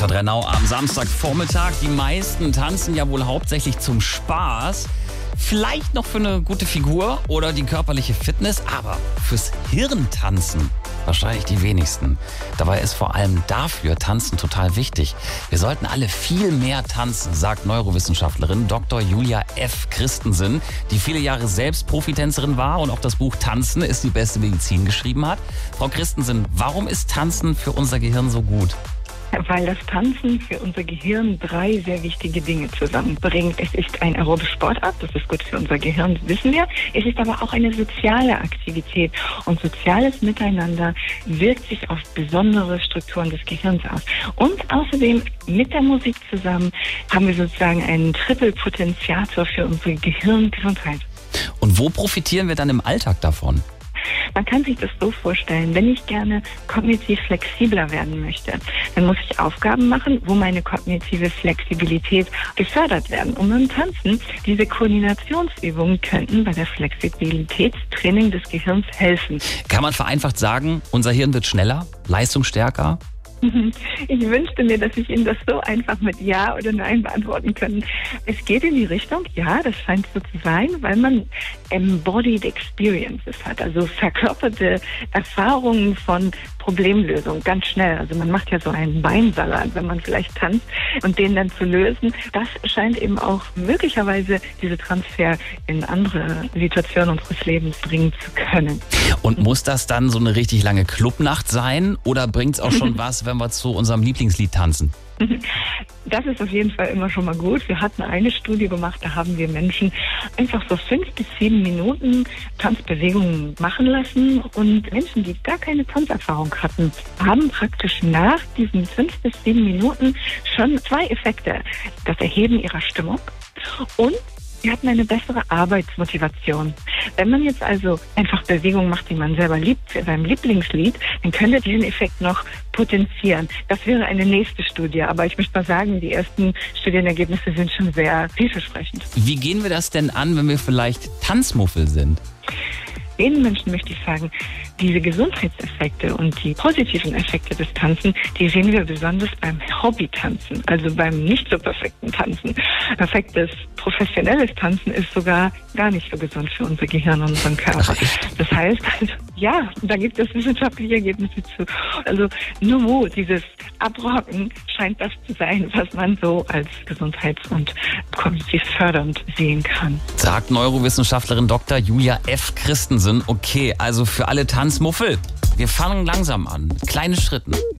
Dr. Drenau am Samstagvormittag. Die meisten tanzen ja wohl hauptsächlich zum Spaß. Vielleicht noch für eine gute Figur oder die körperliche Fitness, aber fürs Hirn tanzen wahrscheinlich die wenigsten. Dabei ist vor allem dafür Tanzen total wichtig. Wir sollten alle viel mehr tanzen, sagt Neurowissenschaftlerin Dr. Julia F. Christensen, die viele Jahre selbst Profitänzerin war und auch das Buch Tanzen ist die beste Medizin geschrieben hat. Frau Christensen, warum ist Tanzen für unser Gehirn so gut? Weil das Tanzen für unser Gehirn 3 sehr wichtige Dinge zusammenbringt. Es ist ein aerobes Sportart, das ist gut für unser Gehirn, das wissen wir. Es ist aber auch eine soziale Aktivität. Und soziales Miteinander wirkt sich auf besondere Strukturen des Gehirns aus. Und außerdem mit der Musik zusammen haben wir sozusagen einen Triple-Potentiator für unsere Gehirngesundheit. Und wo profitieren wir dann im Alltag davon? Man kann sich das so vorstellen, wenn ich gerne kognitiv flexibler werden möchte, dann muss ich Aufgaben machen, wo meine kognitive Flexibilität gefördert werden. Und beim Tanzen, diese Koordinationsübungen könnten bei der Flexibilitätstraining des Gehirns helfen. Kann man vereinfacht sagen, unser Hirn wird schneller, leistungsstärker? Ich wünschte mir, dass ich Ihnen das so einfach mit Ja oder Nein beantworten kann. Es geht in die Richtung, ja, das scheint so zu sein, weil man embodied experiences hat, also verkörperte Erfahrungen von Problemlösung ganz schnell. Also man macht ja so einen Beinsalat, wenn man vielleicht tanzt und den dann zu lösen. Das scheint eben auch möglicherweise diese Transfer in andere Situationen unseres Lebens bringen zu können. Und muss das dann so eine richtig lange Clubnacht sein oder bringt es auch schon was, wenn wir zu unserem Lieblingslied tanzen? Das ist auf jeden Fall immer schon mal gut. Wir hatten eine Studie gemacht, da haben wir Menschen einfach so 5 bis 7 Minuten Tanzbewegungen machen lassen und Menschen, die gar keine Tanzerfahrung hatten, haben praktisch nach diesen 5 bis 7 Minuten schon 2 Effekte. Das Erheben ihrer Stimmung und sie hatten eine bessere Arbeitsmotivation. Wenn man jetzt also einfach Bewegungen macht, die man selber liebt, für sein Lieblingslied, dann könnte diesen Effekt noch potenzieren. Das wäre eine nächste Studie, aber ich möchte mal sagen, die ersten Studienergebnisse sind schon sehr vielversprechend. Wie gehen wir das denn an, wenn wir vielleicht Tanzmuffel sind? Den Menschen möchte ich sagen, diese Gesundheitseffekte und die positiven Effekte des Tanzen, die sehen wir besonders beim Hobbytanzen, also beim nicht so perfekten Tanzen. Perfektes, professionelles Tanzen ist sogar gar nicht so gesund für unser Gehirn und unseren Körper. Das heißt, ja, da gibt es wissenschaftliche Ergebnisse zu. Also nur dieses Abrocken scheint das zu sein, was man so als gesundheits- und kognitiv fördernd sehen kann. Sagt Neurowissenschaftlerin Dr. Julia F. Christensen. Okay, also für alle Tanzmuffel, wir fangen langsam an, kleine Schritten.